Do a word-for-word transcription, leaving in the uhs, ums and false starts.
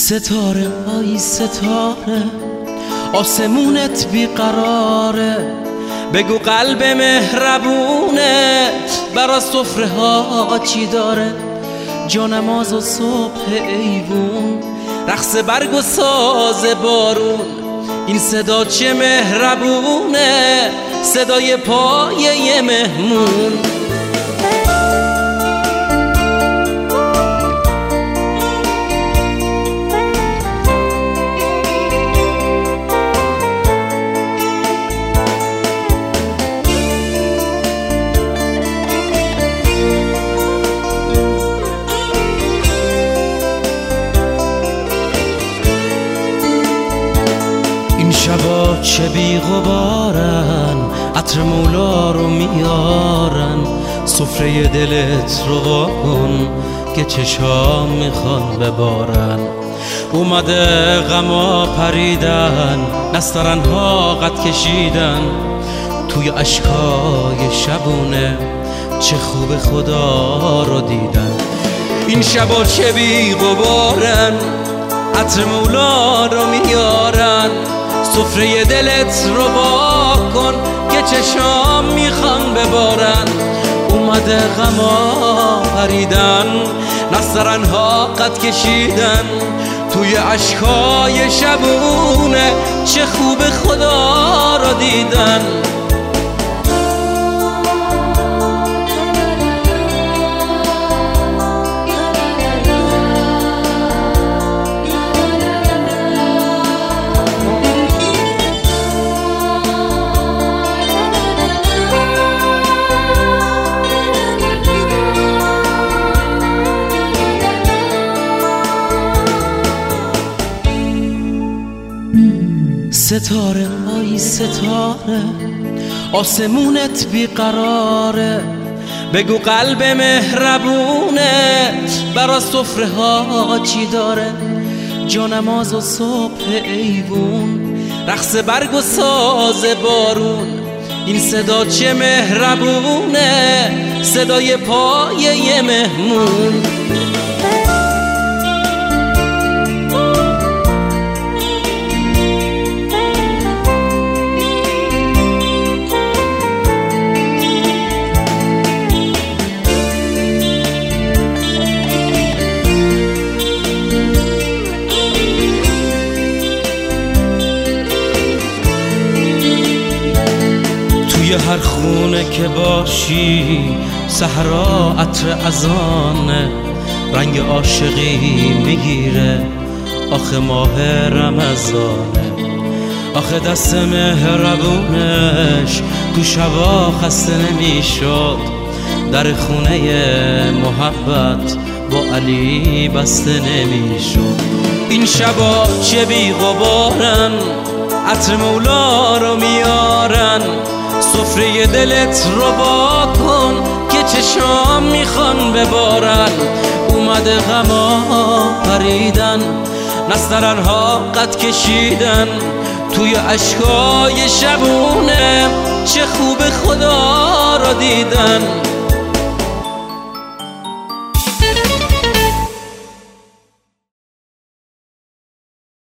ستاره های ستاره آسمونت بیقراره، بگو قلب مهربونت برا سفره ها چی داره. جانماز و صبح ایوون، رقص برگ و ساز بارون، این صدا چه مهربونه، صدای پای یه مهمون. این شبا چه بی غبارن، عطر مولا رو میارن، سفره دلت رو واکن که چشام میخوان ببارن. اومده غما پریدن، نسترنها قد کشیدن، توی اشکای شبونه چه خوب خدا رو دیدن. این شبا چه بی غبارن، عطر مولا رو میارن، سفره دلت رو واکن که چشام میخوان ببارن. اومده غما پریدن، نسترنها قد کشیدن، توی اشکای شبونه چه خوب خدا رو دیدن. ستاره های ستاره آسمونت بیقراره، بگو قلب مهربونت برا سفره ها چی داره. جانماز و صبح ایوون، رقص برگ و ساز بارون، این صدا چه مهربونه، صدای پای یه مهمون. توی هر خونه که باشی صحرا عطر اذانه، رنگ عاشقی میگیره آخه ماه رمضانه. آخه دست مهربونش تو شبا خسته نمیشد، در خونه محبت با علی بسته نمیشد. این شبا چه بی غبارن، عطر مولا رو میارن، سفره دلت رو واکن که چشام میخوان ببارن. اومده غما پریدن، نسترنها قد کشیدن، توی اشکای شبونه چه خوب خدا رو دیدن.